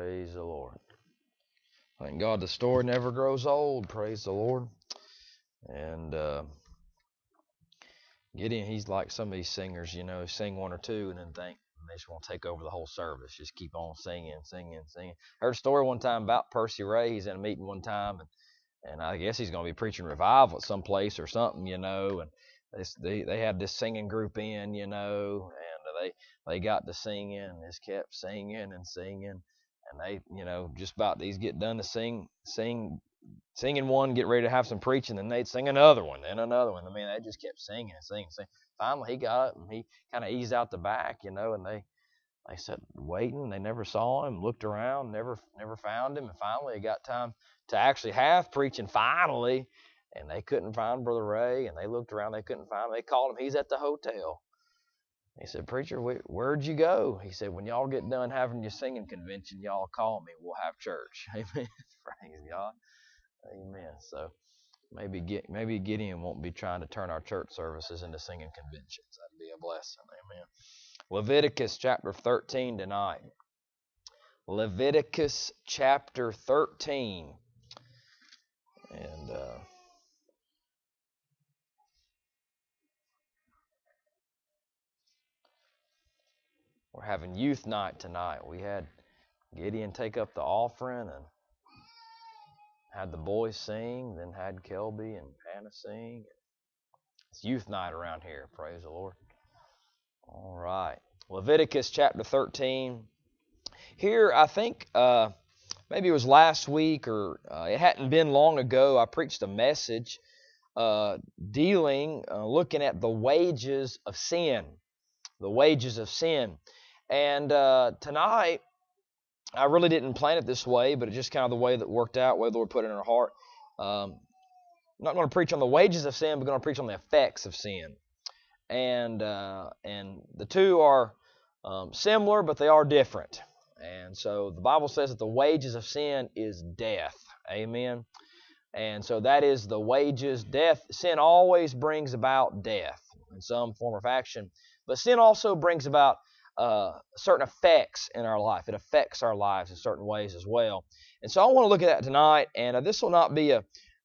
Praise the Lord. Thank God the story never grows old. Praise the Lord. And Gideon, he's like some of these singers, sing one or two and then think they just want to take over the whole service. Just keep on singing. I heard a story one time about Percy Ray. He's in a meeting one time, and I guess he's going to be preaching revival at some place or something, and they had this singing group in, and they got to singing and just kept singing and singing. And they, just about these get done to singing one, get ready to have some preaching, then they'd sing another one, then another one. I mean, they just kept singing and singing. Finally, he got up and he kind of eased out the back, and they sat waiting. They never saw him, looked around, never found him. And finally, it got time to actually have preaching finally, and they couldn't find Brother Ray, and they looked around, they couldn't find him. They called him. He's at the hotel. He said, "Preacher, where'd you go?" He said, "When y'all get done having your singing convention, y'all call me. We'll have church." Amen. Praise God. Amen. So maybe Gideon won't be trying to turn our church services into singing conventions. That'd be a blessing. Amen. Leviticus chapter 13 tonight. Leviticus chapter 13. And we're having youth night tonight. We had Gideon take up the offering and had the boys sing, then had Kelby and Hannah sing. It's youth night around here. Praise the Lord. All right. Leviticus chapter 13. Here, I think maybe it was last week or it hadn't been long ago, I preached a message looking at the wages of sin. The wages of sin. And tonight, I really didn't plan it this way, but it's just kind of the way that worked out, way the Lord put it in our heart. I'm not going to preach on the wages of sin, but going to preach on the effects of sin. And the two are similar, but they are different. And so the Bible says that the wages of sin is death. Amen. And so that is the wages. Death. Sin always brings about death in some form or fashion. But sin also brings about certain effects in our life. It affects our lives in certain ways as well. And so I want to look at that tonight. And this will not be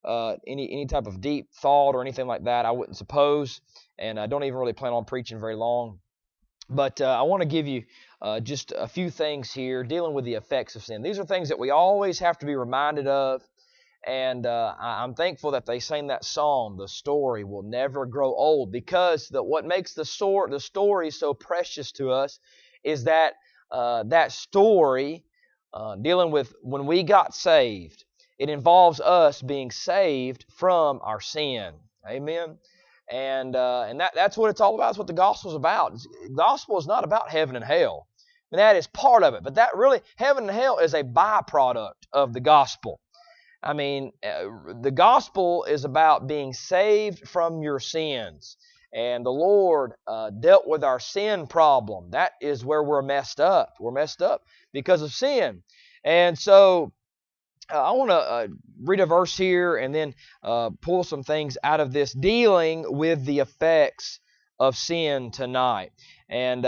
any type of deep thought or anything like that, I wouldn't suppose. And I don't even really plan on preaching very long. But I want to give you just a few things here dealing with the effects of sin. These are things that we always have to be reminded of. And I'm thankful that they sang that song, "The Story Will Never Grow Old," because what makes the story so precious to us is that that story dealing with when we got saved. It involves us being saved from our sin. Amen. And that's what it's all about. That's what the gospel is about. The gospel is not about heaven and hell. And that is part of it. But that really, heaven and hell is a byproduct of the gospel. I mean, the gospel is about being saved from your sins. And the Lord dealt with our sin problem. That is where we're messed up. We're messed up because of sin. And so I want to read a verse here and then pull some things out of this dealing with the effects of sin tonight. And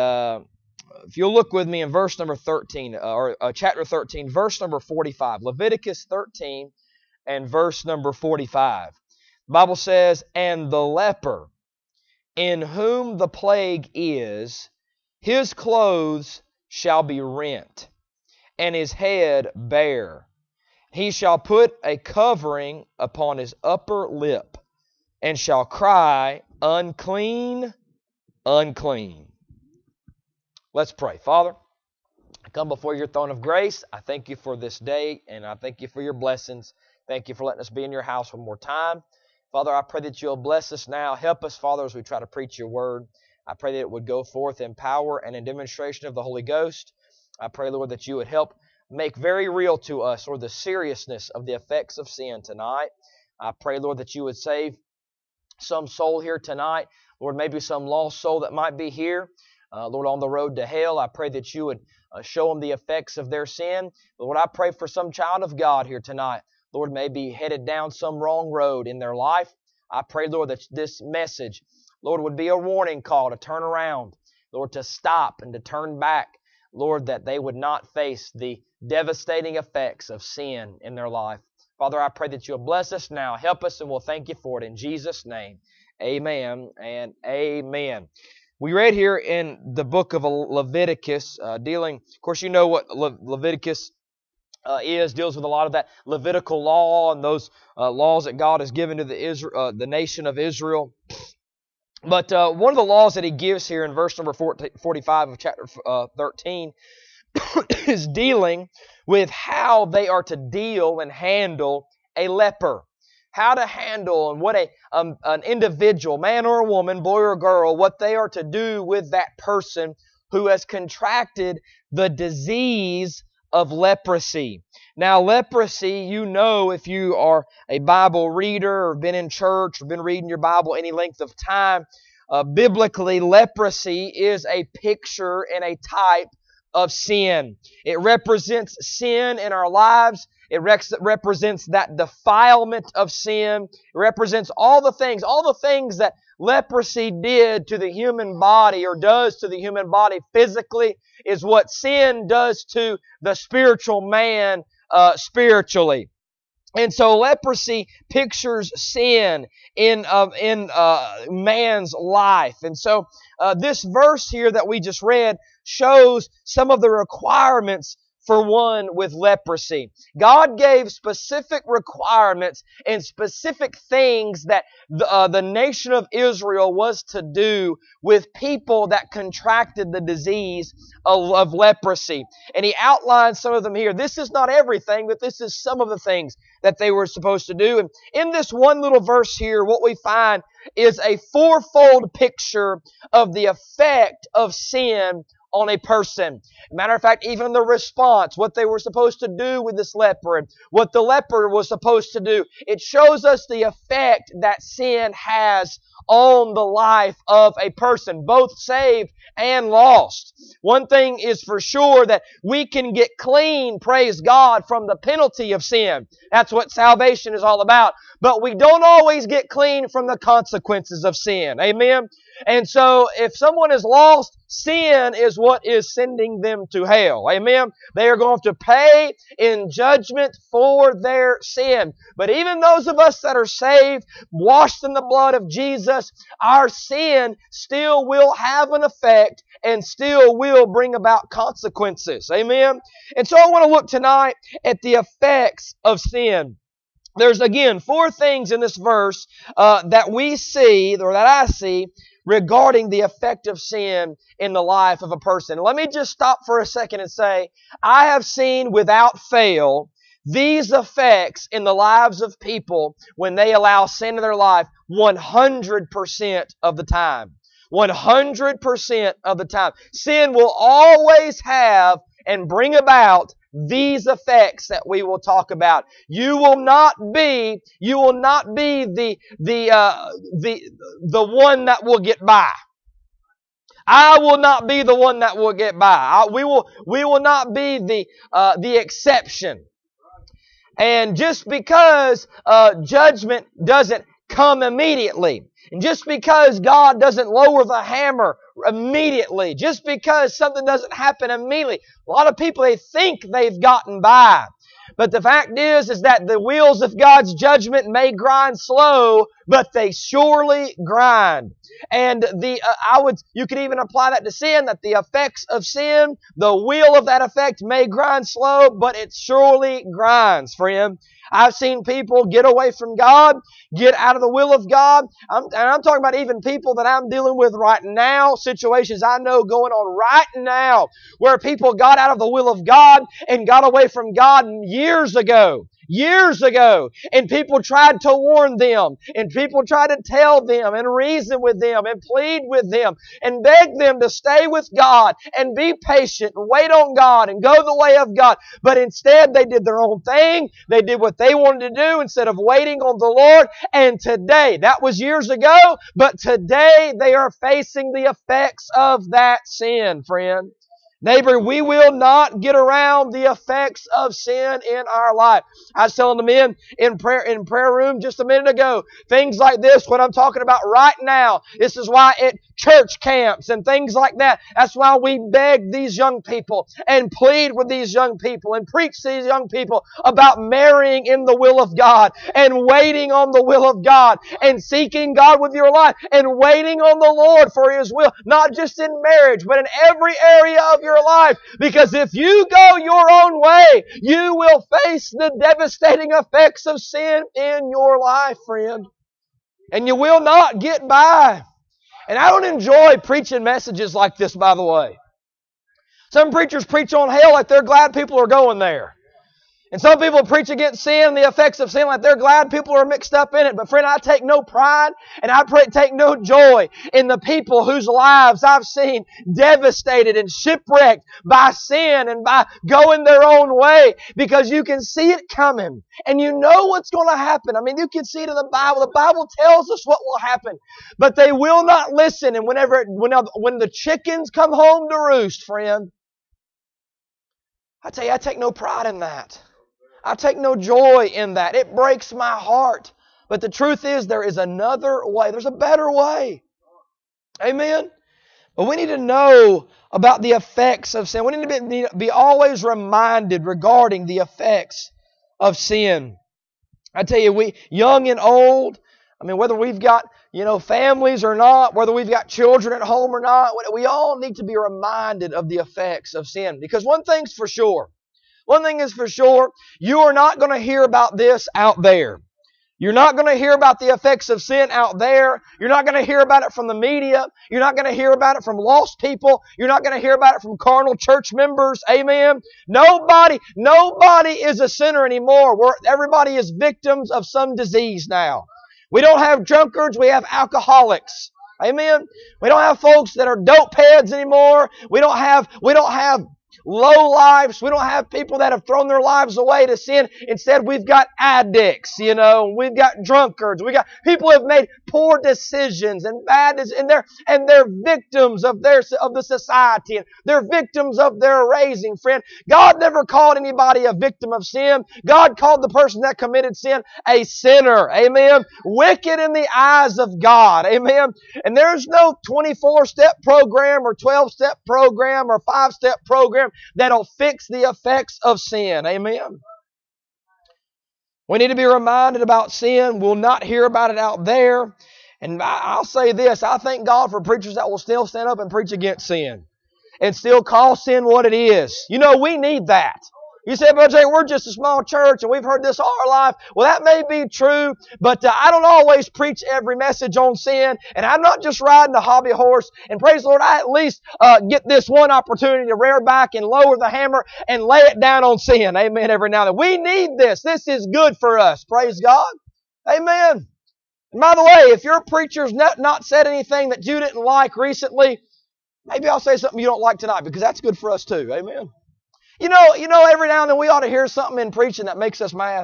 if you'll look with me in verse number 13, or chapter 13, verse number 45. Leviticus 13 and verse number 45. The Bible says, "And the leper in whom the plague is, his clothes shall be rent, and his head bare. He shall put a covering upon his upper lip, and shall cry, Unclean, unclean." Let's pray. Father, I come before your throne of grace. I thank you for this day, and I thank you for your blessings. Thank you for letting us be in your house one more time. Father, I pray that you'll bless us now. Help us, Father, as we try to preach your word. I pray that it would go forth in power and in demonstration of the Holy Ghost. I pray, Lord, that you would help make very real to us, Lord, the seriousness of the effects of sin tonight. I pray, Lord, that you would save some soul here tonight. Lord, maybe some lost soul that might be here, Lord, on the road to hell. I pray that you would show them the effects of their sin. Lord, I pray for some child of God here tonight. Lord, may be headed down some wrong road in their life. I pray, Lord, that this message, Lord, would be a warning call to turn around, Lord, to stop and to turn back. Lord, that they would not face the devastating effects of sin in their life. Father, I pray that You'll bless us now. Help us, and we'll thank You for it. In Jesus' name, amen and amen. We read here in the book of Leviticus, dealing, of course, you know what Leviticus deals with a lot of that Levitical law and those laws that God has given to the nation of Israel. But one of the laws that He gives here in verse number 45 of chapter 13 is dealing with how they are to deal and handle a leper. How to handle and what an individual, man or a woman, boy or girl, what they are to do with that person who has contracted the disease of leprosy. Now, leprosy, you know, if you are a Bible reader or been in church or been reading your Bible any length of time, biblically, leprosy is a picture and a type of sin. It represents sin in our lives. It represents that defilement of sin. It represents all the things that leprosy did to the human body or does to the human body physically is what sin does to the spiritual man spiritually. And so leprosy pictures sin in man's life. And so this verse here that we just read shows some of the requirements for one with leprosy. God gave specific requirements and specific things that the nation of Israel was to do with people that contracted the disease of leprosy. And He outlined some of them here. This is not everything, but this is some of the things that they were supposed to do. And in this one little verse here, what we find is a fourfold picture of the effect of sin on a person. Matter of fact, even the response, what they were supposed to do with this leper, and what the leper was supposed to do, it shows us the effect that sin has on the life of a person, both saved and lost. One thing is for sure, that we can get clean, praise God, from the penalty of sin. That's what salvation is all about. But we don't always get clean from the consequences of sin. Amen? And so if someone is lost, sin is what is sending them to hell. Amen? They are going to pay in judgment for their sin. But even those of us that are saved, washed in the blood of Jesus, our sin still will have an effect and still will bring about consequences. Amen? And so I want to look tonight at the effects of sin. There's, again, 4 things in this verse that we see, or that I see, regarding the effect of sin in the life of a person. Let me just stop for a second and say, I have seen without fail these effects in the lives of people when they allow sin in their life 100% of the time. 100% of the time. Sin will always have and bring about these effects that we will talk about. You will not be the one that will get by. I will not be the one that will get by. We will not be the exception. And just because judgment doesn't come immediately, and just because God doesn't lower the hammer immediately, just because something doesn't happen immediately, a lot of people, they think they've gotten by. But the fact is that the wheels of God's judgment may grind slow, but they surely grind. And you could even apply that to sin, that the effects of sin, the wheel of that effect may grind slow, but it surely grinds, friend. I've seen people get away from God, get out of the will of God. I'm talking about even people that I'm dealing with right now, situations I know going on right now, where people got out of the will of God and got away from God years ago. And people tried to warn them, and people tried to tell them and reason with them and plead with them and beg them to stay with God and be patient and wait on God and go the way of God. But instead they did their own thing. They did what they wanted to do instead of waiting on the Lord. And today, that was years ago, but today they are facing the effects of that sin, friend. Neighbor, we will not get around the effects of sin in our life. I was telling the men in prayer room just a minute ago, things like this, what I'm talking about right now, this is why at church camps and things like that, that's why we beg these young people and plead with these young people and preach to these young people about marrying in the will of God and waiting on the will of God and seeking God with your life and waiting on the Lord for His will, not just in marriage, but in every area of your life. Because if you go your own way, you will face the devastating effects of sin in your life, friend. And you will not get by. And I don't enjoy preaching messages like this, by the way. Some preachers preach on hell like they're glad people are going there. And some people preach against sin and the effects of sin like they're glad people are mixed up in it. But friend, I take no pride and I take no joy in the people whose lives I've seen devastated and shipwrecked by sin and by going their own way, because you can see it coming and you know what's going to happen. I mean, you can see it in the Bible. The Bible tells us what will happen, but they will not listen. And when the chickens come home to roost, friend, I tell you, I take no pride in that. I take no joy in that. It breaks my heart. But the truth is, there is another way. There's a better way. Amen? But we need to know about the effects of sin. We need to be always reminded regarding the effects of sin. I tell you, we young and old, I mean, whether we've got, families or not, whether we've got children at home or not, we all need to be reminded of the effects of sin. Because one thing is for sure, you are not going to hear about this out there. You're not going to hear about the effects of sin out there. You're not going to hear about it from the media. You're not going to hear about it from lost people. You're not going to hear about it from carnal church members. Amen. Nobody is a sinner anymore. Everybody is victims of some disease now. We don't have drunkards, we have alcoholics. Amen. We don't have folks that are dope heads anymore. We don't have low lives. We don't have people that have thrown their lives away to sin. Instead, we've got addicts, we've got drunkards. We got people who have made poor decisions and bad decisions, and they're victims of the society, and they're victims of their raising, friend. God never called anybody a victim of sin. God called the person that committed sin a sinner. Amen. Wicked in the eyes of God. Amen. And there's no 24-step program or 12-step program or 5-step program that'll fix the effects of sin. Amen. We need to be reminded about sin. We'll not hear about it out there. And I'll say this, I thank God for preachers that will still stand up and preach against sin and still call sin what it is. We need that. You say, but Jay, we're just a small church and we've heard this all our life. Well, that may be true, but I don't always preach every message on sin, and I'm not just riding a hobby horse. And praise the Lord, I at least get this one opportunity to rear back and lower the hammer and lay it down on sin. Amen. Every now and then. We need this. This is good for us. Praise God. Amen. And by the way, if your preacher's not said anything that you didn't like recently, maybe I'll say something you don't like tonight, because that's good for us too. Amen. Every now and then we ought to hear something in preaching that makes us mad.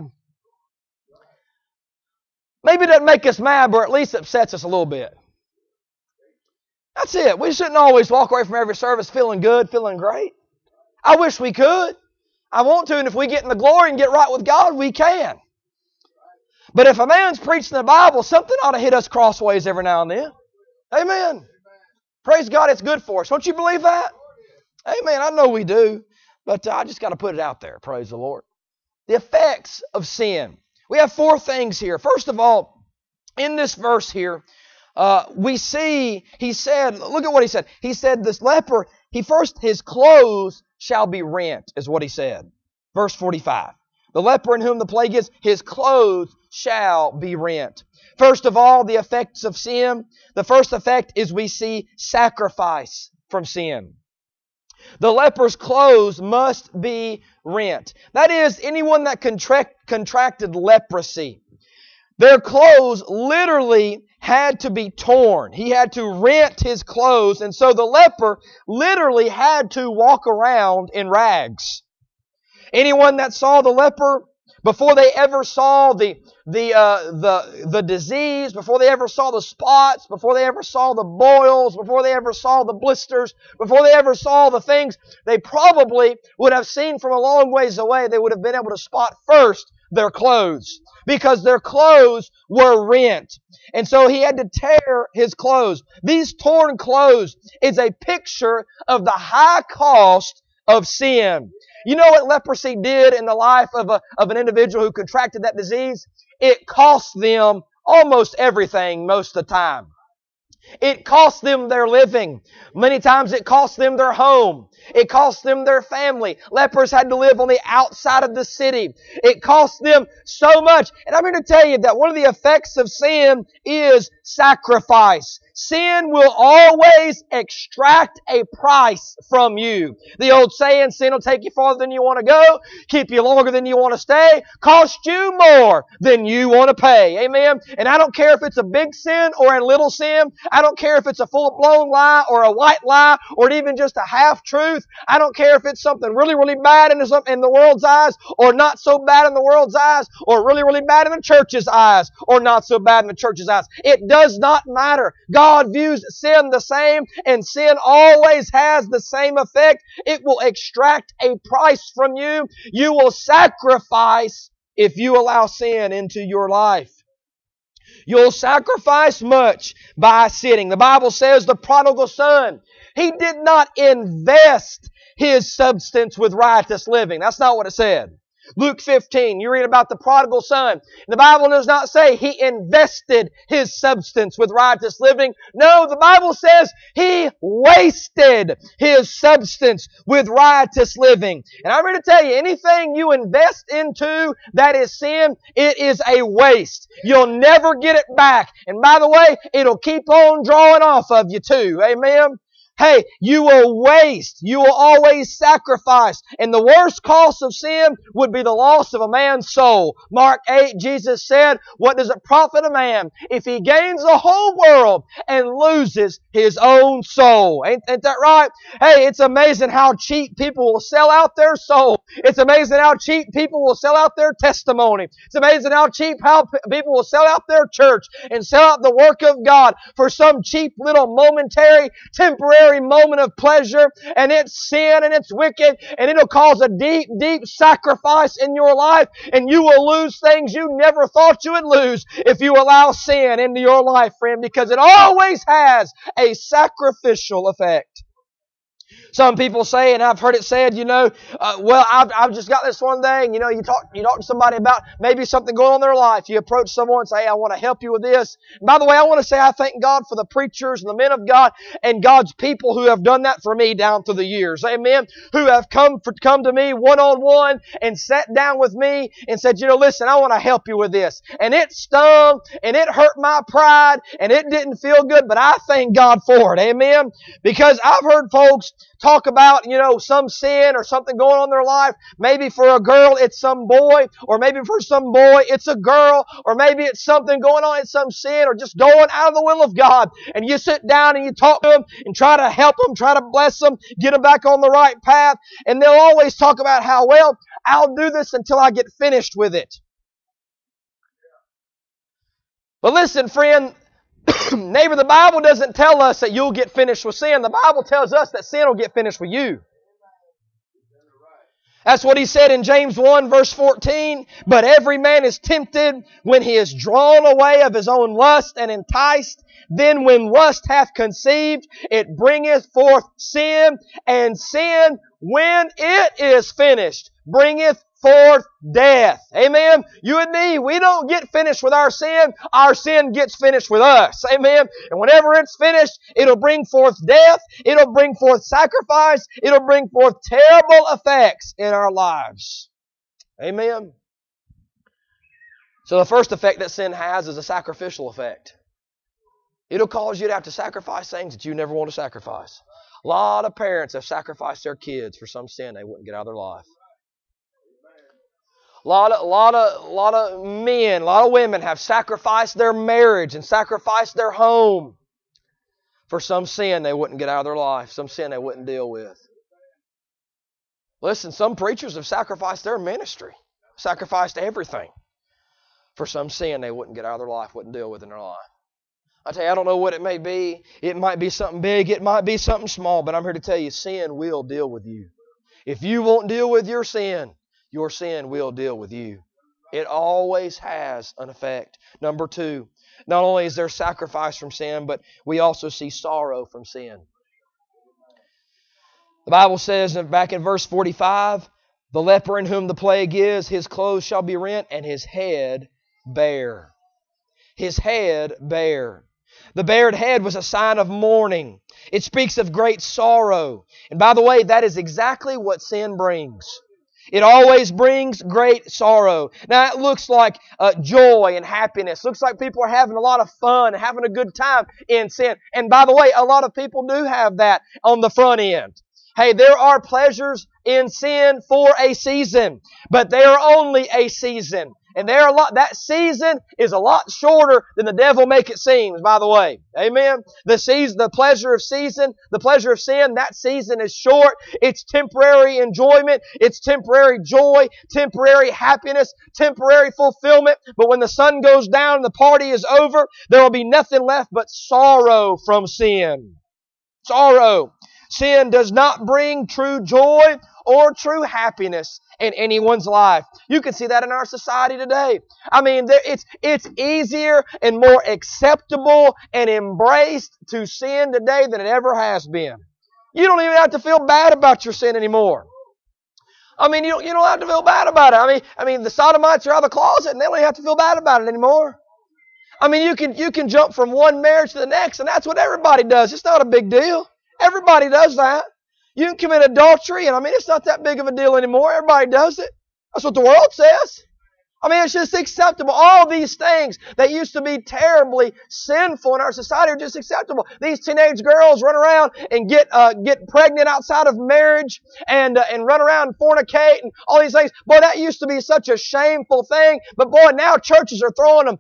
Maybe it doesn't make us mad, but at least upsets us a little bit. That's it. We shouldn't always walk away from every service feeling good, feeling great. I wish we could. I want to, and if we get in the glory and get right with God, we can. But if a man's preaching the Bible, something ought to hit us crossways every now and then. Amen. Praise God, it's good for us. Don't you believe that? Amen. I know we do. But I just got to put it out there. Praise the Lord. The effects of sin. We have 4 things here. First of all, in this verse here, we see, look at what he said. He said this leper, his clothes shall be rent, is what he said. Verse 45. The leper in whom the plague is, his clothes shall be rent. First of all, the effects of sin. The first effect is we see sacrifice from sin. The leper's clothes must be rent. That is, anyone that contracted leprosy, their clothes literally had to be torn. He had to rent his clothes, and so the leper literally had to walk around in rags. Anyone that saw the leper before they ever saw the disease, before they ever saw the spots, before they ever saw the boils, before they ever saw the blisters, before they ever saw the things they probably would have seen from a long ways away, they would have been able to spot first their clothes, because their clothes were rent. And so he had to tear his clothes. These torn clothes is a picture of the high cost of sin. You know what leprosy did in the life of an individual who contracted that disease? It cost them almost everything most of the time. It cost them their living. Many times it cost them their home. It cost them their family. Lepers had to live on the outside of the city. It cost them so much. And I'm here to tell you that one of the effects of sin is sacrifice. Sin will always extract a price from you. The old saying, sin will take you farther than you want to go, keep you longer than you want to stay, cost you more than you want to pay. Amen? And I don't care if it's a big sin or a little sin. I don't care if it's a full-blown lie or a white lie or even just a half-truth. I don't care if it's something really, really bad in the world's eyes or not so bad in the world's eyes or really, really bad in the church's eyes or not so bad in the church's eyes. It does not matter. God views sin the same, and sin always has the same effect. It will extract a price from you. You will sacrifice if you allow sin into your life. You'll sacrifice much by sinning. The Bible says the prodigal son, he did not invest his substance with riotous living. That's not what it said. Luke 15, you read about the prodigal son. The Bible does not say he invested his substance with riotous living. No, the Bible says he wasted his substance with riotous living. And I'm here to tell you, anything you invest into that is sin, it is a waste. You'll never get it back. And by the way, it'll keep on drawing off of you too. Amen? Hey, you will waste. You will always sacrifice. And the worst cost of sin would be the loss of a man's soul. Mark 8, Jesus said, what does it profit a man if he gains the whole world and loses his own soul? Ain't that right? Hey, it's amazing how cheap people will sell out their soul. It's amazing how cheap people will sell out their testimony. It's amazing how cheap people will sell out their church and sell out the work of God for some cheap little momentary, temporary moment of pleasure, and it's sin and it's wicked, and it'll cause a deep, deep sacrifice in your life, and you will lose things you never thought you would lose if you allow sin into your life, friend, because it always has a sacrificial effect. Some people say, and I've heard it said, I've just got this one thing. You talk to somebody about maybe something going on in their life. You approach someone and say, hey, I want to help you with this. And by the way, I want to say I thank God for the preachers and the men of God and God's people who have done that for me down through the years. Amen. Who have come to me one-on-one and sat down with me and said, listen, I want to help you with this. And it stung and it hurt my pride and it didn't feel good, but I thank God for it. Amen. Because I've heard folks talk about, some sin or something going on in their life. Maybe for a girl, it's some boy, or maybe for some boy, it's a girl, or maybe it's something going on, it's some sin, or just going out of the will of God. And you sit down and you talk to them and try to help them, try to bless them, get them back on the right path. And they'll always talk about how, well, I'll do this until I get finished with it. But listen, friend, neighbor, the Bible doesn't tell us that you'll get finished with sin. The Bible tells us that sin will get finished with you. That's what he said in James 1 verse 14. But every man is tempted when he is drawn away of his own lust and enticed. Then when lust hath conceived, it bringeth forth sin. And sin, when it is finished, bringeth forth death. Amen. You and me, we don't get finished with our sin. Our sin gets finished with us. Amen. And whenever it's finished, it'll bring forth death. It'll bring forth sacrifice. It'll bring forth terrible effects in our lives. Amen. So the first effect that sin has is a sacrificial effect. It'll cause you to have to sacrifice things that you never want to sacrifice. A lot of parents have sacrificed their kids for some sin they wouldn't get out of their life. A lot of men, a lot of women have sacrificed their marriage and sacrificed their home for some sin they wouldn't get out of their life, some sin they wouldn't deal with. Listen, some preachers have sacrificed their ministry. Sacrificed everything for some sin they wouldn't get out of their life, wouldn't deal with in their life. I tell you, I don't know what it may be. It might be something big. It might be something small. But I'm here to tell you, sin will deal with you. If you won't deal with your sin will deal with you. It always has an effect. Number two, not only is there sacrifice from sin, but we also see sorrow from sin. The Bible says back in verse 45, the leper in whom the plague is, his clothes shall be rent and his head bare. His head bare. The bared head was a sign of mourning. It speaks of great sorrow. And by the way, that is exactly what sin brings. It always brings great sorrow. Now, it looks like joy and happiness. Looks like people are having a lot of fun, having a good time in sin. And by the way, a lot of people do have that on the front end. Hey, there are pleasures in sin for a season, but they are only a season. And that season is a lot shorter than the devil make it seem, by the way. Amen. The pleasure of sin, that season is short. It's temporary enjoyment. It's temporary joy, temporary happiness, temporary fulfillment. But when the sun goes down and the party is over, there will be nothing left but sorrow from sin. Sorrow. Sin does not bring true joy or true happiness in anyone's life. You can see that in our society today. I mean, it's easier and more acceptable and embraced to sin today than it ever has been. You don't even have to feel bad about your sin anymore. I mean, you don't have to feel bad about it. I mean, the sodomites are out of the closet and they don't even have to feel bad about it anymore. I mean, you can jump from one marriage to the next, and that's what everybody does. It's not a big deal. Everybody does that. You can commit adultery, and I mean, it's not that big of a deal anymore. Everybody does it. That's what the world says. I mean, it's just acceptable. All these things that used to be terribly sinful in our society are just acceptable. These teenage girls run around and get pregnant outside of marriage and run around and fornicate and all these things. Boy, that used to be such a shameful thing. But boy, now churches are throwing them,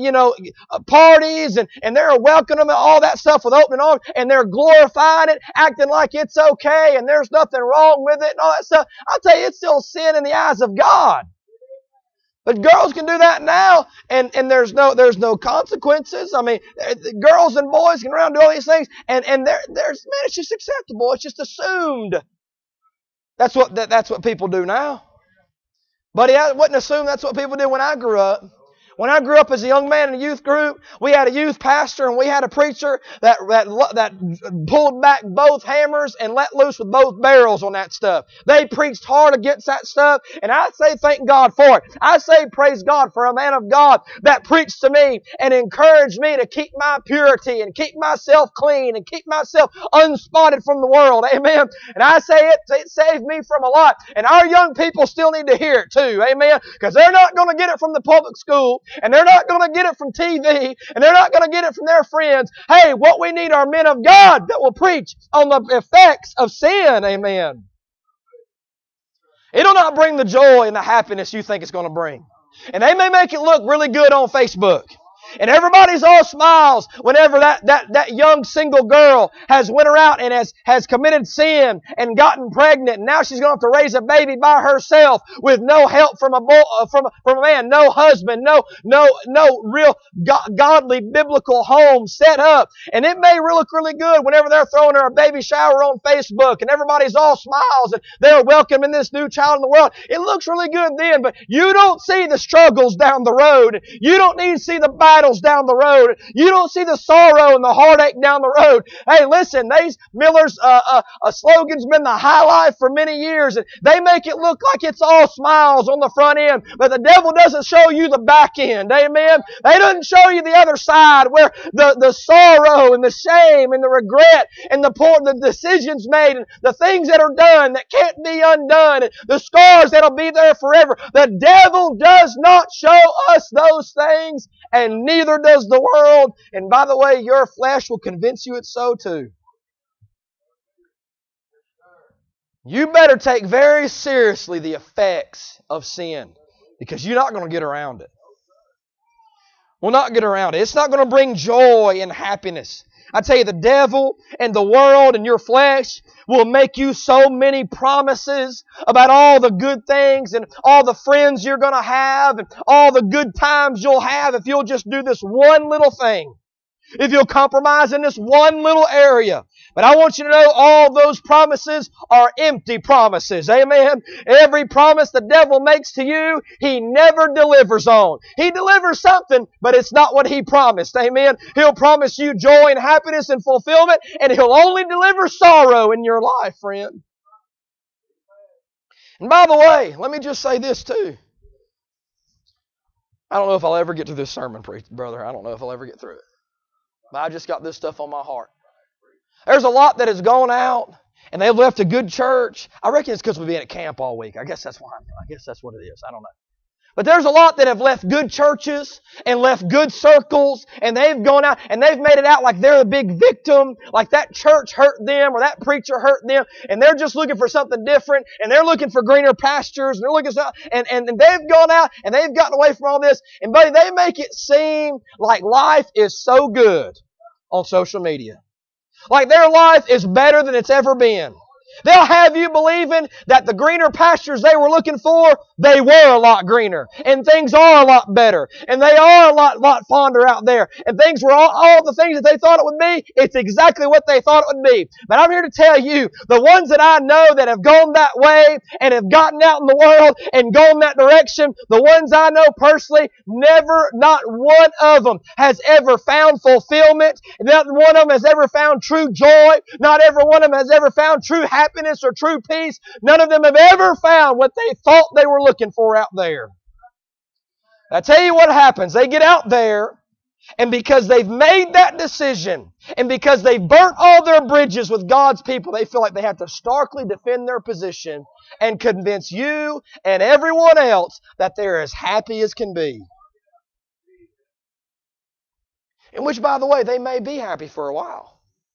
parties and they're welcoming them and all that stuff with open arms, and they're glorifying it, acting like it's okay and there's nothing wrong with it and all that stuff. I'll tell you, it's still sin in the eyes of God. But girls can do that now, and there's no consequences. I mean, girls and boys can run around and do all these things, and it's just acceptable. It's just assumed. That's what people do now. But I wouldn't assume that's what people did when I grew up. When I grew up as a young man in a youth group, we had a youth pastor and we had a preacher that pulled back both hammers and let loose with both barrels on that stuff. They preached hard against that stuff, and I say thank God for it. I say praise God for a man of God that preached to me and encouraged me to keep my purity and keep myself clean and keep myself unspotted from the world. Amen. And I say it saved me from a lot. And our young people still need to hear it too. Amen. Because they're not going to get it from the public school. And they're not going to get it from TV, and they're not going to get it from their friends. Hey, what we need are men of God that will preach on the effects of sin. Amen. It'll not bring the joy and the happiness you think it's going to bring. And they may make it look really good on Facebook. And everybody's all smiles whenever that young single girl has went around and has committed sin and gotten pregnant. And now she's going to have to raise a baby by herself with no help from a man, no husband, no real godly biblical home set up. And it may look really good whenever they're throwing her a baby shower on Facebook and everybody's all smiles and they're welcoming this new child in the world. It looks really good then, but you don't see the struggles down the road. You don't need to see the battles down the road. You don't see the sorrow and the heartache down the road. Hey, listen, these Miller's slogan's been the highlight for many years, and they make it look like it's all smiles on the front end, but the devil doesn't show you the back end. Amen? They doesn't show you the other side where the sorrow and the shame and the regret and the decisions made and the things that are done that can't be undone and the scars that'll be there forever. The devil does not show us those things, and neither does the world. And by the way, your flesh will convince you it's so too. You better take very seriously the effects of sin, because you're not going to get around it. will not get around it. It's not going to bring joy and happiness. I tell you, the devil and the world and your flesh will make you so many promises about all the good things and all the friends you're going to have and all the good times you'll have if you'll just do this one little thing. If you'll compromise in this one little area. But I want you to know all those promises are empty promises. Amen. Every promise the devil makes to you, he never delivers on. He delivers something, but it's not what he promised. Amen. He'll promise you joy and happiness and fulfillment, and he'll only deliver sorrow in your life, friend. And by the way, let me just say this too. I don't know if I'll ever get to this sermon, brother. I don't know if I'll ever get through it. But I just got this stuff on my heart. There's a lot that has gone out, and they've left a good church. I reckon it's because we've been at camp all week. I guess that's why. I guess that's what it is. I don't know. But there's a lot that have left good churches and left good circles, and they've gone out and they've made it out like they're the big victim, like that church hurt them or that preacher hurt them, and they're just looking for something different, and they're looking for greener pastures, and they're looking for, and they've gone out and they've gotten away from all this, and buddy, they make it seem like life is so good on social media. Like their life is better than it's ever been. They'll have you believing that the greener pastures they were looking for, they were a lot greener. And things are a lot better. And they are a lot fonder out there. And things were all the things that they thought it would be, it's exactly what they thought it would be. But I'm here to tell you, the ones that I know that have gone that way and have gotten out in the world and gone that direction, the ones I know personally, not one of them has ever found fulfillment. Not one of them has ever found true joy. Not every one of them has ever found true happiness or true peace. None of them have ever found what they thought they were looking for out there. I tell you what happens. They get out there, and because they've made that decision, and because they've burnt all their bridges with God's people, they feel like they have to starkly defend their position and convince you and everyone else that they're as happy as can be. In which, by the way, they may be happy for a while.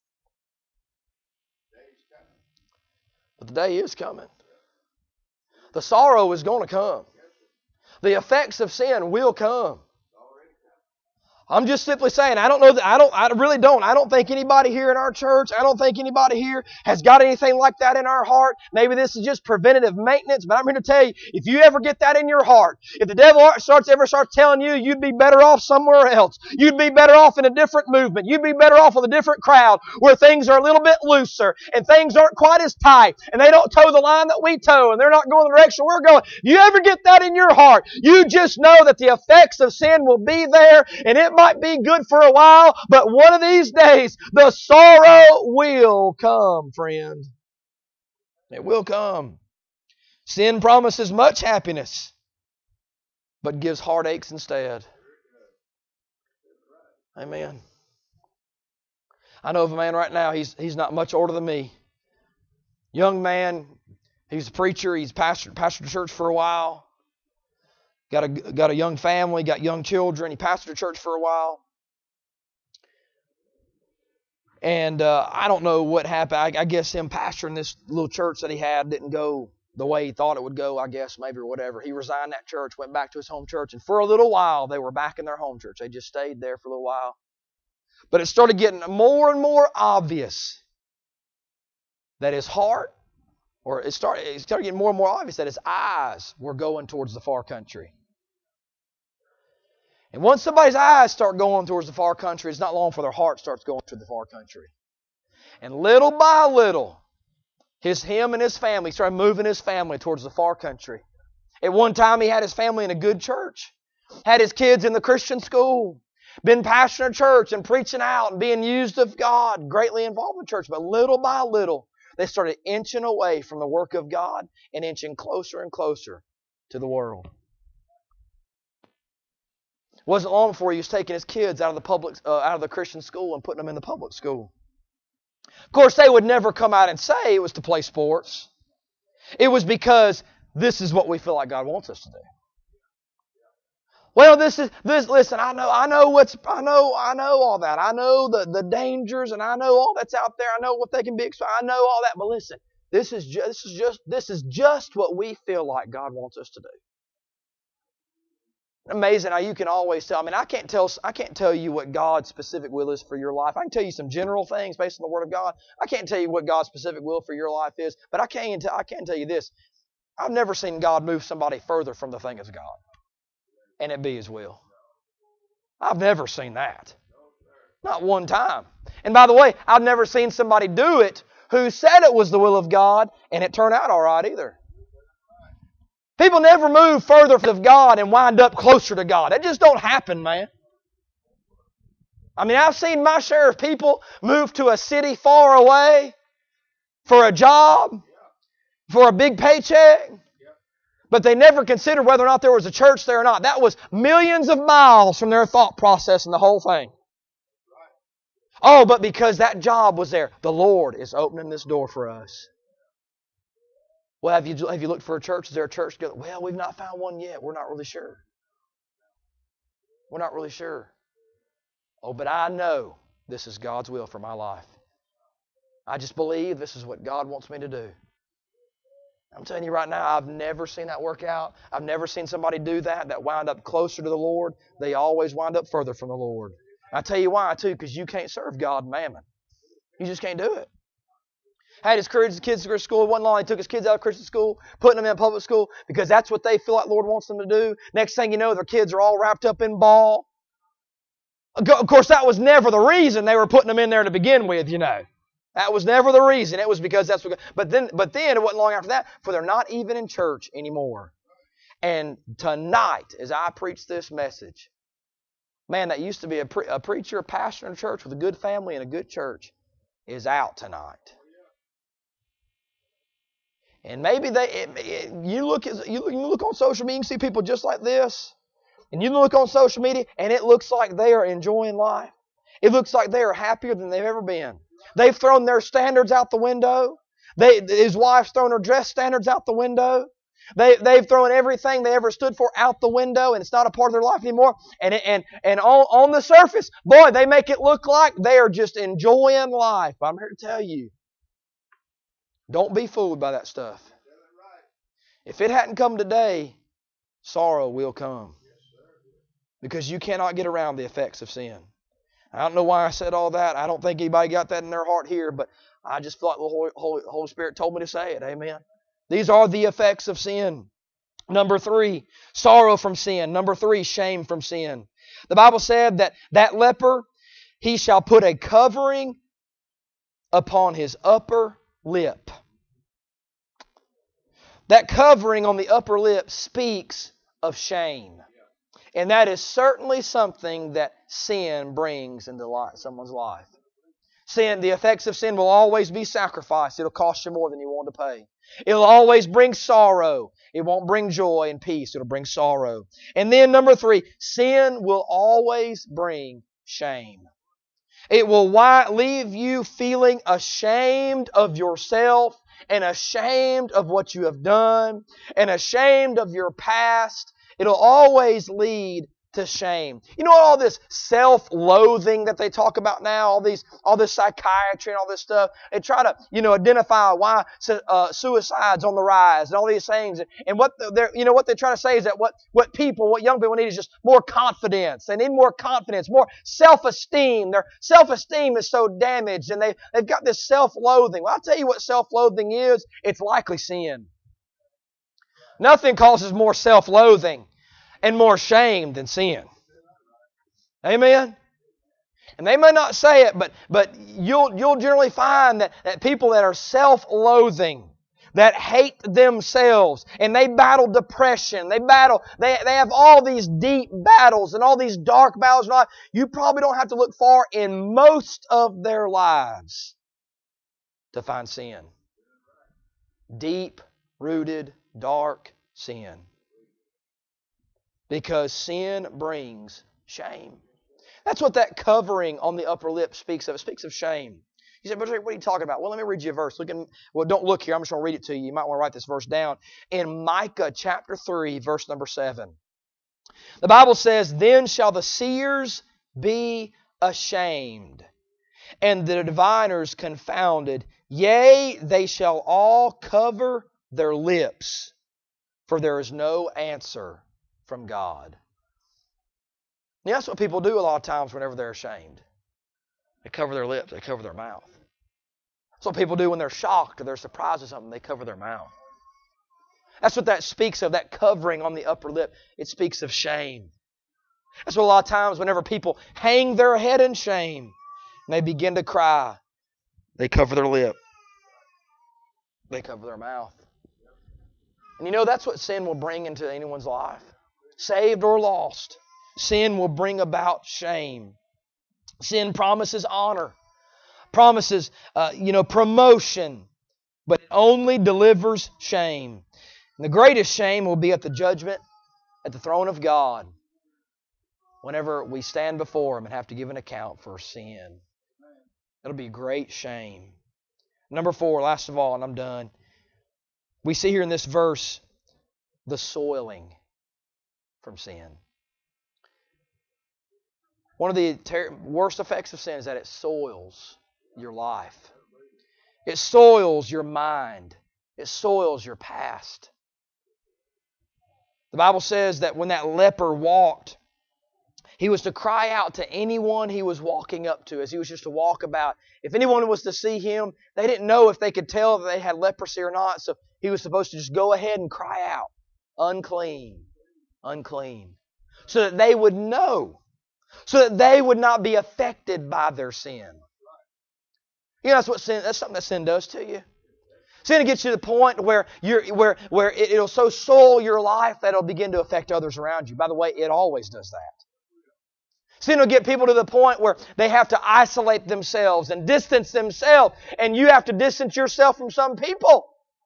But the day is coming. The sorrow is going to come. The effects of sin will come. I'm just simply saying, I really don't. I don't think anybody here in our church, I don't think anybody here has got anything like that in our heart. Maybe this is just preventative maintenance, but I'm here to tell you, if you ever get that in your heart, if the devil ever starts telling you you'd be better off somewhere else, you'd be better off in a different movement, you'd be better off with a different crowd where things are a little bit looser and things aren't quite as tight and they don't toe the line that we toe and they're not going the direction we're going. You ever get that in your heart, you just know that the effects of sin will be there, and it might be good for a while, but one of these days, the sorrow will come, friend. It will come. Sin promises much happiness, but gives heartaches instead. Amen. I know of a man right now, he's not much older than me. Young man, he's a preacher, he's pastored a church for a while. Got a young family, got young children. He pastored a church for a while. And I don't know what happened. I guess him pastoring this little church that he had didn't go the way he thought it would go, I guess, maybe, or whatever. He resigned that church, went back to his home church, and for a little while, they were back in their home church. They just stayed there for a little while. But it started getting more and more obvious that his heart, or it started getting more and more obvious that his eyes were going towards the far country. And once somebody's eyes start going towards the far country, it's not long before their heart starts going to the far country. And little by little, him and his family started moving his family towards the far country. At one time, he had his family in a good church, had his kids in the Christian school, been pastoring a church and preaching out and being used of God, greatly involved in church. But little by little, they started inching away from the work of God and inching closer and closer to the world. It wasn't long before he was taking his kids out of the Christian school and putting them in the public school. Of course, they would never come out and say it was to play sports. It was because this is what we feel like God wants us to do. Well, listen, I know all that. I know the dangers, and I know all that's out there. I know what they can be exposed. I know all that. But listen, this is just what we feel like God wants us to do. Amazing how you can always tell. I mean, I can't tell you what God's specific will is for your life. I can tell you some general things based on the Word of God. I can't tell you what God's specific will for your life is, but I can tell you this. I've never seen God move somebody further from the thing of God and it be His will. I've never seen that. Not one time. And by the way, I've never seen somebody do it who said it was the will of God and it turned out all right either. People never move further from God and wind up closer to God. That just don't happen, man. I mean, I've seen my share of people move to a city far away for a job, for a big paycheck, but they never considered whether or not there was a church there or not. That was millions of miles from their thought process and the whole thing. Oh, but because that job was there, the Lord is opening this door for us. Well, have you looked for a church? Is there a church together? Well, we've not found one yet. We're not really sure. We're not really sure. Oh, but I know this is God's will for my life. I just believe this is what God wants me to do. I'm telling you right now, I've never seen that work out. I've never seen somebody do that wound up closer to the Lord. They always wind up further from the Lord. I tell you why, too, because you can't serve God and mammon. You just can't do it. Had his kids to school. It wasn't long. He took his kids out of Christian school, putting them in public school because that's what they feel like the Lord wants them to do. Next thing you know, their kids are all wrapped up in ball. Of course, that was never the reason they were putting them in there to begin with, you know. That was never the reason. It was because that's what. But then it wasn't long after that, for they're not even in church anymore. And tonight, as I preach this message, man, that used to be a preacher, a pastor in a church with a good family and a good church, is out tonight. And maybe you look on social media, you can see people just like this, and you look on social media, and it looks like they are enjoying life. It looks like they are happier than they've ever been. They've thrown their standards out the window. His wife's thrown her dress standards out the window. They've thrown everything they ever stood for out the window, and it's not a part of their life anymore. And on the surface, boy, they make it look like they are just enjoying life. But I'm here to tell you, don't be fooled by that stuff. If it hadn't come today, sorrow will come. Because you cannot get around the effects of sin. I don't know why I said all that. I don't think anybody got that in their heart here, but I just feel like the Holy Spirit told me to say it. Amen. These are the effects of sin. Number 3, sorrow from sin. Number 3, shame from sin. The Bible said that leper, he shall put a covering upon his upper lip. That covering on the upper lip speaks of shame. And that is certainly something that sin brings into someone's life. Sin, the effects of sin will always be sacrifice. It'll cost you more than you want to pay. It'll always bring sorrow. It won't bring joy and peace. It'll bring sorrow. And then number 3, sin will always bring shame. It will leave you feeling ashamed of yourself and ashamed of what you have done and ashamed of your past. It'll always lead to shame. You know all this self-loathing that they talk about now, all this psychiatry and all this stuff. They try to, identify why suicide's on the rise and all these things. And what they try to say is that what young people need is just more confidence. They need more confidence, more self-esteem. Their self-esteem is so damaged, and they've got this self-loathing. Well, I'll tell you what self-loathing is. It's likely sin. Nothing causes more self-loathing and more shame than sin. Amen? And they may not say it, but you'll generally find that people that are self-loathing, that hate themselves, and they battle depression, they have all these deep battles and all these dark battles in life. You probably don't have to look far in most of their lives to find sin. Deep-rooted, dark sin. Because sin brings shame. That's what that covering on the upper lip speaks of. It speaks of shame. You say, "But what are you talking about?" Well, let me read you a verse. Don't look here. I'm just going to read it to you. You might want to write this verse down. In Micah chapter 3, verse number 7. The Bible says, "Then shall the seers be ashamed, and the diviners confounded. Yea, they shall all cover their lips, for there is no answer from God." Yeah, that's what people do a lot of times whenever they're ashamed. They cover their lips. They cover their mouth. That's what people do when they're shocked or they're surprised at something. They cover their mouth. That's what that speaks of, that covering on the upper lip. It speaks of shame. That's what a lot of times whenever people hang their head in shame and they begin to cry, they cover their lip. They cover their mouth. And you know, that's what sin will bring into anyone's life. Saved or lost, sin will bring about shame. Sin promises honor, promises, promotion, but it only delivers shame. And the greatest shame will be at the judgment, at the throne of God, whenever we stand before Him and have to give an account for sin. It'll be great shame. Number 4, last of all, and I'm done. We see here in this verse the soiling from sin. One of the worst effects of sin is that it soils your life. It soils your mind. It soils your past. The Bible says that when that leper walked, he was to cry out to anyone he was walking up to as he was just to walk about. If anyone was to see him, they didn't know if they could tell if they had leprosy or not, so he was supposed to just go ahead and cry out, unclean, unclean, so that they would know, so that they would not be affected by their sin. You know, that's something that sin does to you. Sin gets you to the point where it'll so soil your life that it'll begin to affect others around you. By the way, it always does that. Sin will get people to the point where they have to isolate themselves and distance themselves, and you have to distance yourself from some people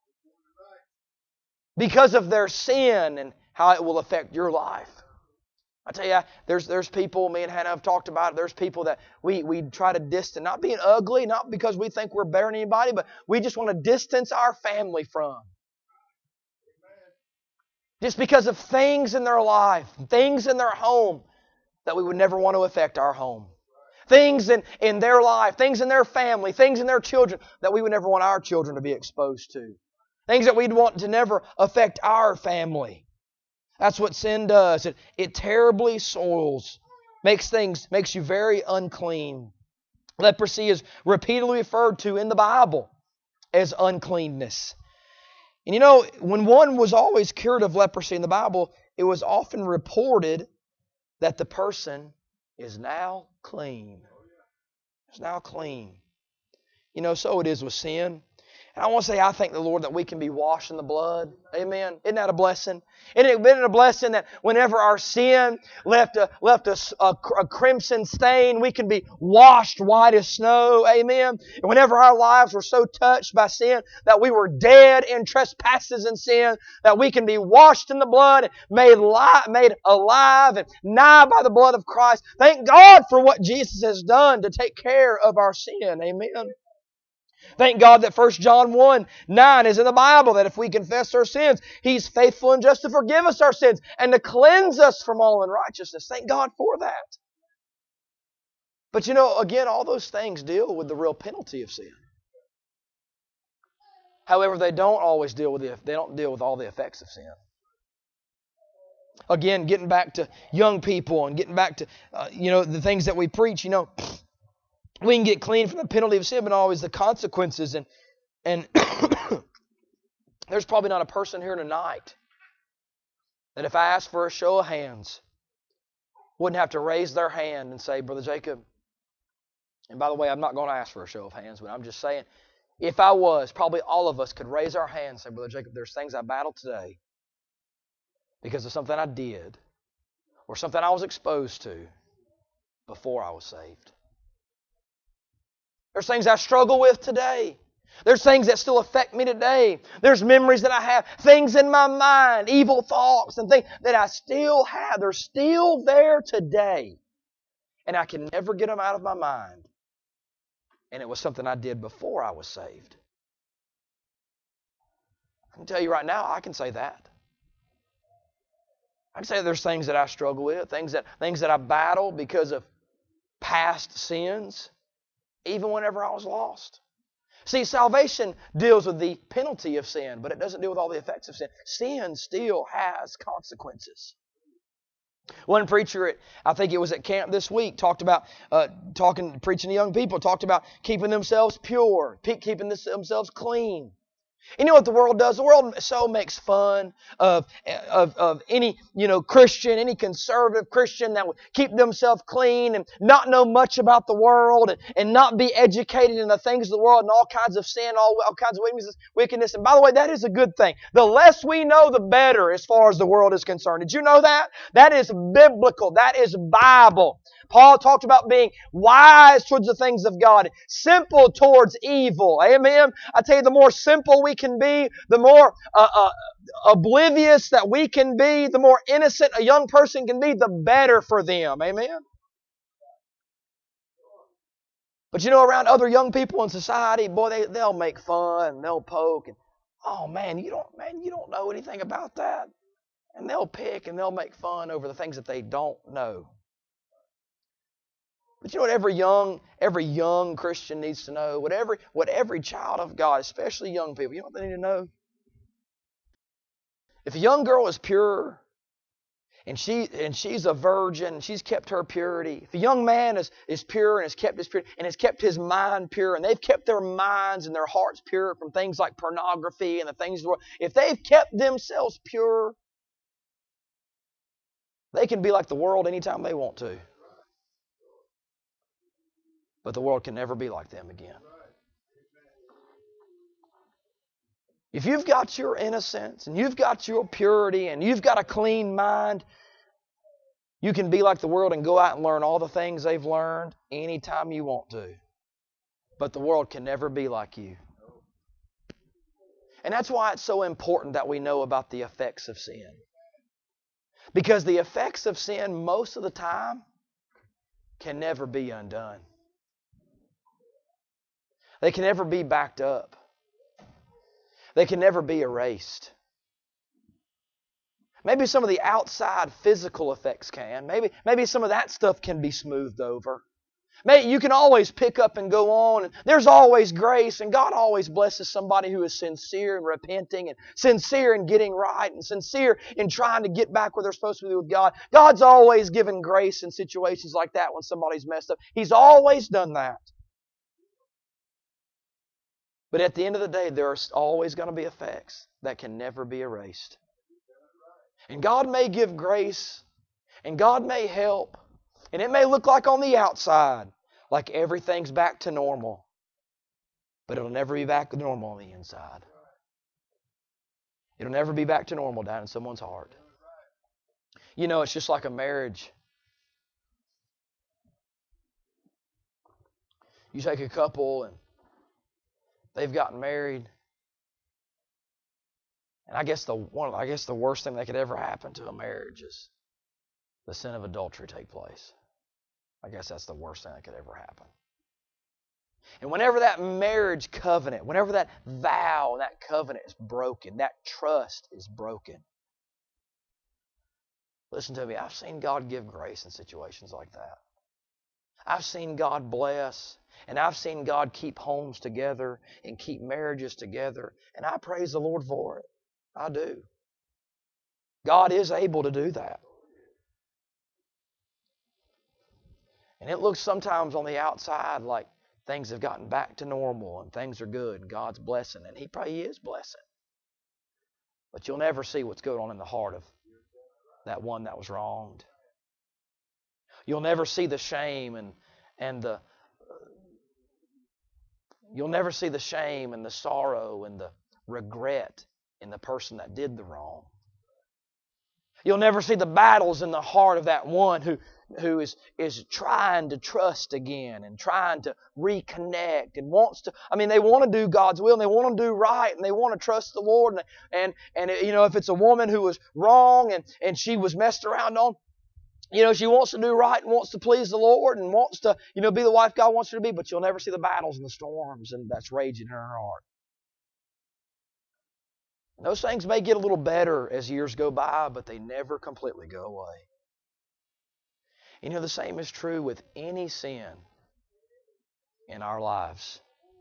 because of their sin and how it will affect your life. I tell you, there's people, me and Hannah have talked about it, there's people that we try to distance, not being ugly, not because we think we're better than anybody, but we just want to distance our family from. Just because of things in their life, things in their home, that we would never want to affect our home. Things in their life, things in their family, things in their children that we would never want our children to be exposed to. Things that we'd want to never affect our family. That's what sin does. It terribly soils, makes you very unclean. Leprosy is repeatedly referred to in the Bible as uncleanness. And you know, when one was always cured of leprosy in the Bible, it was often reported that the person is now clean. Is now clean. You know, so it is with sin. And I want to say, I thank the Lord that we can be washed in the blood. Amen. Isn't that a blessing? Isn't it a blessing that whenever our sin left a crimson stain, we can be washed white as snow? Amen. And whenever our lives were so touched by sin that we were dead in trespasses and sin, that we can be washed in the blood, made alive and nigh by the blood of Christ. Thank God for what Jesus has done to take care of our sin. Amen. Thank God that 1 John 1:9 is in the Bible, that if we confess our sins, He's faithful and just to forgive us our sins and to cleanse us from all unrighteousness. Thank God for that. But you know, again, all those things deal with the real penalty of sin. However, they don't deal with all the effects of sin. Again, getting back to young people and getting back to the things that we preach, we can get clean from the penalty of sin, but not always the consequences. And there's probably not a person here tonight that if I asked for a show of hands, wouldn't have to raise their hand and say, Brother Jacob, and by the way, I'm not going to ask for a show of hands, but I'm just saying, if I was, probably all of us could raise our hands and say, Brother Jacob, there's things I battled today because of something I did or something I was exposed to before I was saved. There's things I struggle with today. There's things that still affect me today. There's memories that I have, things in my mind, evil thoughts and things that I still have. They're still there today. And I can never get them out of my mind. And it was something I did before I was saved. I can tell you right now, I can say that. I can say there's things that I struggle with, things that I battle because of past sins. Even whenever I was lost. See, salvation deals with the penalty of sin, but it doesn't deal with all the effects of sin. Sin still has consequences. One preacher, I think it was at camp this week, talked about preaching to young people, talked about keeping themselves pure, keeping themselves clean. You know what the world does? The world so makes fun of any Christian, any conservative Christian that would keep themselves clean and not know much about the world and not be educated in the things of the world and all kinds of sin, all kinds of wickedness. And by the way, that is a good thing. The less we know, the better as far as the world is concerned. Did you know that? That is biblical. That is Bible. Paul talked about being wise towards the things of God, simple towards evil. Amen? I tell you, the more simple we can be, the more oblivious that we can be, the more innocent a young person can be, the better for them. Amen? But around other young people in society, boy, they'll make fun, and they'll poke, and oh man, you don't know anything about that. And they'll pick and they'll make fun over the things that they don't know. But you know what every young Christian needs to know? What every child of God, especially young people, you know what they need to know? If a young girl is pure and she's a virgin, she's kept her purity. If a young man is pure and has kept his purity and has kept his mind pure, and they've kept their minds and their hearts pure from things like pornography and the things of the world, if they've kept themselves pure, they can be like the world anytime they want to. But the world can never be like them again. If you've got your innocence and you've got your purity and you've got a clean mind, you can be like the world and go out and learn all the things they've learned anytime you want to. But the world can never be like you. And that's why it's so important that we know about the effects of sin. Because the effects of sin, most of the time, can never be undone. They can never be backed up. They can never be erased. Maybe some of the outside physical effects can. Maybe some of that stuff can be smoothed over. Maybe you can always pick up and go on. And there's always grace, and God always blesses somebody who is sincere in repenting and sincere in getting right and sincere in trying to get back where they're supposed to be with God. God's always given grace in situations like that when somebody's messed up. He's always done that. But at the end of the day, there are always going to be effects that can never be erased. And God may give grace, and God may help, and it may look like on the outside, like everything's back to normal. But it'll never be back to normal on the inside. It'll never be back to normal down in someone's heart. It's just like a marriage. You take a couple and they've gotten married, and I guess the worst thing that could ever happen to a marriage is the sin of adultery take place. I guess that's the worst thing that could ever happen. And whenever that marriage covenant, whenever that vow and that covenant is broken, that trust is broken. Listen to me, I've seen God give grace in situations like that. I've seen God bless, and I've seen God keep homes together and keep marriages together, and I praise the Lord for it. I do. God is able to do that. And it looks sometimes on the outside like things have gotten back to normal and things are good and God's blessing, and He probably is blessing. But you'll never see what's going on in the heart of that one that was wronged. You'll never see the shame you'll never see the shame and the sorrow and the regret in the person that did the wrong. You'll never see the battles in the heart of that one who is trying to trust again and trying to reconnect and they want to do God's will and they want to do right and they want to trust the Lord and if it's a woman who was wrong and she was messed around on, she wants to do right and wants to please the Lord and wants to, be the wife God wants her to be, but you'll never see the battles and the storms and that's raging in her heart. And those things may get a little better as years go by, but they never completely go away. The same is true with any sin in our lives.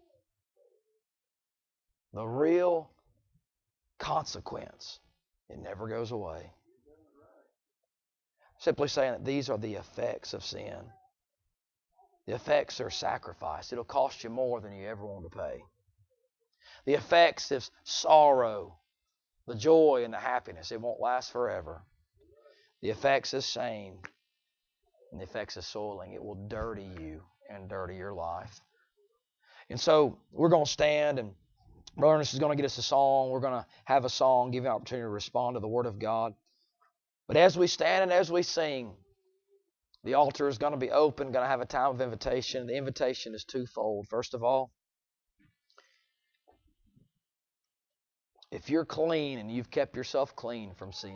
The real consequence, it never goes away. Simply saying that these are the effects of sin. The effects are sacrifice. It'll cost you more than you ever want to pay. The effects is sorrow, the joy and the happiness. It won't last forever. The effects is shame, and the effects is soiling. It will dirty you and dirty your life. And so we're going to stand, and Brother Ernest is going to get us a song. We're going to have a song, give you an opportunity to respond to the Word of God. But as we stand and as we sing, the altar is going to be open, going to have a time of invitation. The invitation is twofold. First of all, if you're clean and you've kept yourself clean from sin,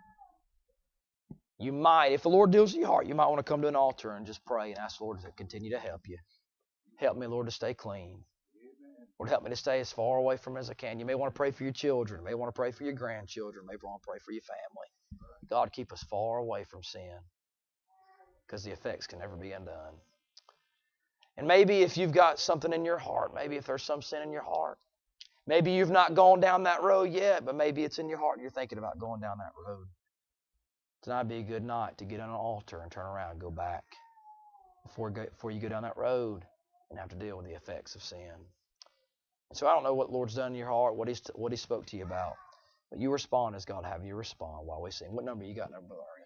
you might, if the Lord deals with your heart, you might want to come to an altar and just pray and ask the Lord to continue to help you. Help me, Lord, to stay clean. Lord, help me to stay as far away from as I can. You may want to pray for your children. You may want to pray for your grandchildren. You may want to pray for your family. God, keep us far away from sin, because the effects can never be undone. And maybe if you've got something in your heart, maybe if there's some sin in your heart, maybe you've not gone down that road yet, but maybe it's in your heart and you're thinking about going down that road. Tonight would be a good night to get on an altar and turn around and go back before you go down that road and have to deal with the effects of sin. So I don't know what the Lord's done in your heart, what He spoke to you about, but you respond as God have you respond while we sing. What number you got, Brother Ernest?